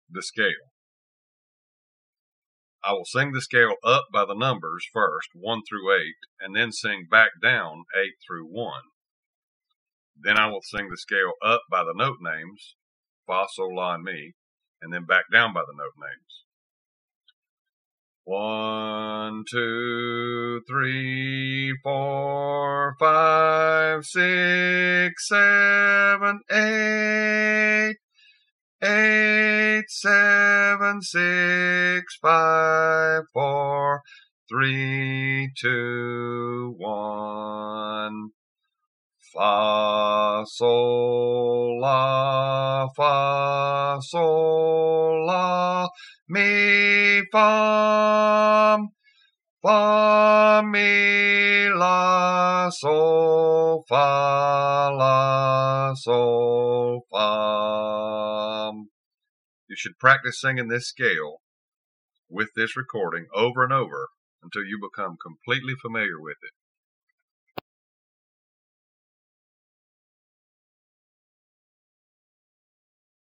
the scale. I will sing the scale up by the numbers first, 1 through 8, and then sing back down 8 through 1. Then I will sing the scale up by the note names, fa, sol, la, and mi, and then back down by the note names. 1, 2, 3, 4, 5, 6, 7, 8. 8, 7, 6, 5, 4, 3, 2, 1. Fa, sol, la, mi, fa, mi, la, sol, fa. You should practice singing this scale with this recording over and over until you become completely familiar with it.